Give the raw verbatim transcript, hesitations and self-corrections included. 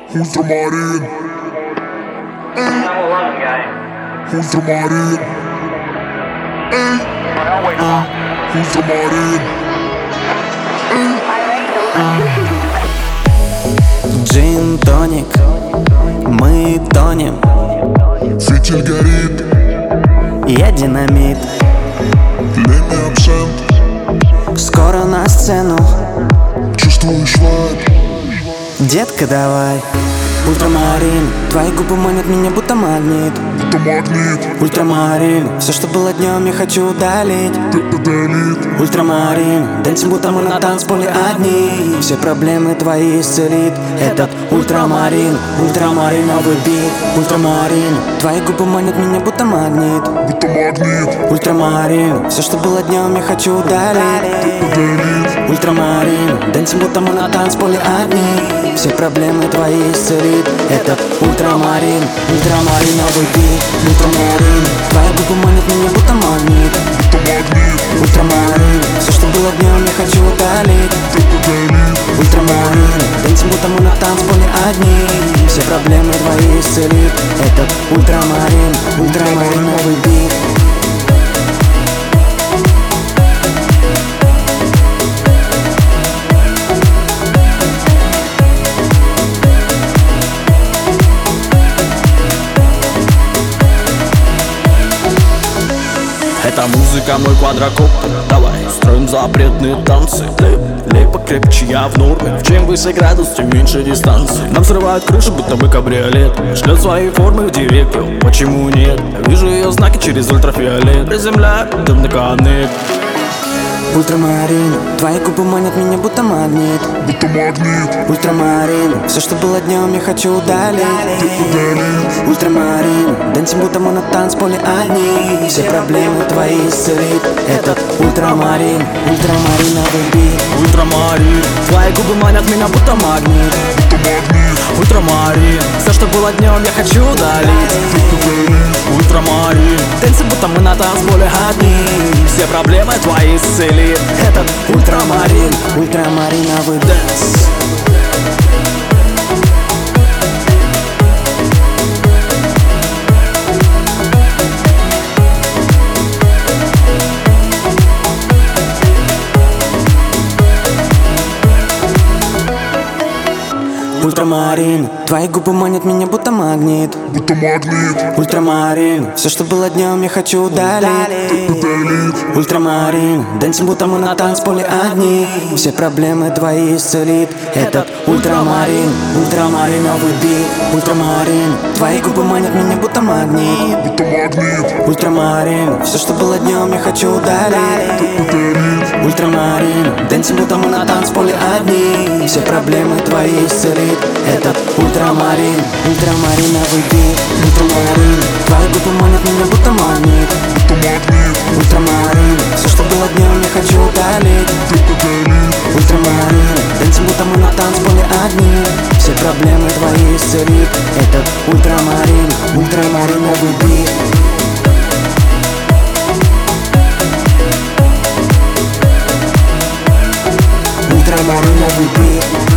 Ультрамарин. Ультрамарин. Ультрамарин. Джин-тоник, мы тонем. Фитиль горит. Я динамит. Леми абсент. Скоро на сцену. Чувствуешь вайб? Детка, давай. Ультрамарин, твои губы манят меня, будто магнит. Это магнит. Ультрамарин, все, что было днем, я хочу удалить. Ты удалит. Ультрамарин, дэнсим, будто мы на танцполе одни. Все проблемы твои исцелит этот ультрамарин. Ультрамариновый бит. Ультрамарин, твои губы манят меня, будто магнит. Это магнит. Ультрамарин, все, что было днем, я хочу удалить. Ты удалит. Ультрамарин, дэнсим, будто мы на танцполе одни. Все проблемы твои исцелит этот ультрамарин. Ультрамариновый бит. Ультрамарин, твои губы манят меня, будто магнит. Это магнит. Ультрамарин, все, что было днем, я хочу удалить. Ты удалит. Ультрамарин, дэнсим, будто мы на танцполе одни. Все проблемы твои исцелит этот ультрамарин. Ультрамариновый бит. Это музыка, мой квадрокоптер. Давай строим запретные танцы. Лей, лей покрепче, я в норме. В чем выше градус, тем меньше дистанции. Нам срывают крышу, будто бы кабриолет. Шлет свои формы в директ. Почему нет? Вижу ее знаки через ультрафиолет. Приземляю дым на коннект. Ультрамарин, твои губы манят меня, будто магнит. Это магнит. Ультрамарин, все, что было днем, я хочу удалить. Ты удалит. Ультрамарин, дэнсим, будто мы на танцполе одни. Все проблемы твои исцелит этот ультрамарин. Ультрамариновый бит. Ультрамарин, твои губы манят меня, будто магнит. Это магнит. Ультрамарин, все, что было днем, я хочу удалить. Ты удалит. Ультрамарин, танцы, будто мы на танцполе одни. Все проблемы твои исцелит этот ультрамарин. Ультрамариновый дэнс. Ультрамарин, твои губы манят меня, будто магнит. Это магнит. Ультрамарин, все, что было днем, я хочу удалить. Ты удалит. Ультрамарин, дэнсим, будто мы на танцполе одни. Все проблемы твои исцелит этот ультрамарин. Ультрамариновый бит. Ультрамарин, твои губы манят меня, будто магнит. Это магнит. Ультрамарин, все, что было днем, я хочу удалить. Ты удалит. Ультрамарин, дэнсим, будто мы на танцполе одни. Все проблемы твои исцелит этот ультрамарин. Ультрамариновый бит. Ультрамарин, твои губы манят меня, будто магнит. Это магнит. Ультрамарин, все, что было днем, я хочу удалить. Ты удалит. Ультрамарин, дэнсим, будто мы на танцполе одни. Все проблемы твои исцелит этот ультрамарин. Ультрамариновый бит. Ультрамариновый бит.